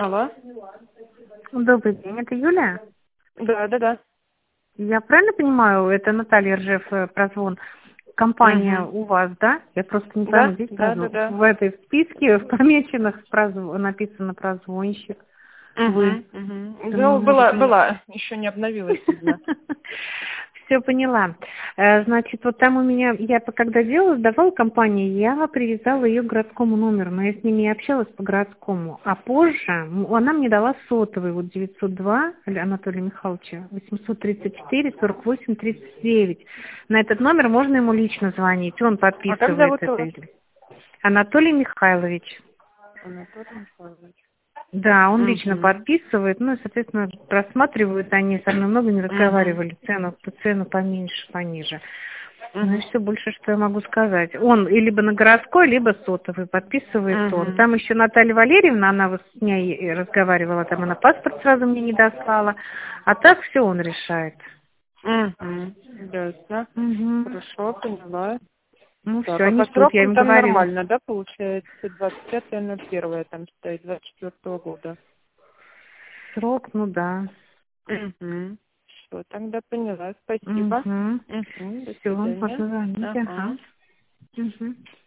Алло. Добрый день, это Юля? Да. Я правильно понимаю, это Наталья Ржев, прозвон. Компания Угу. у вас, да? Я просто не пойму, Да, здесь да, да, да. в этой списке, в помеченных написано прозвонщик. Вы. Ну, была, еще не обновилась, видно. Все поняла. Значит, вот там у меня, когда делала, сдавала компании, я привязала ее к городскому номеру, но я с ними и общалась по городскому. А позже она мне дала сотовый, вот 902 Анатолия Михайловича, 834-48-39. На этот номер можно ему лично звонить, он А как подписывает зовут вас? это. Анатолий Михайлович. Анатолий Михайлович. Да, он лично подписывает, ну и, соответственно, просматривают они, со мной много не разговаривали, цену поменьше, пониже. Ну и все, больше, что я могу сказать. Он либо на городской, либо сотовый, подписывает он. Там еще Наталья Валерьевна, она вот с ней разговаривала, там она паспорт сразу мне не дослала, а так все он решает. Ясно. Хорошо, поняла. Ну Так, все, а они по ждут, я срокам им там говорю. нормально, да, получается? 25.01 там стоит, 24 года. Срок, ну да. Все, тогда поняла. Спасибо. До Все, свидания. позвоните, ага.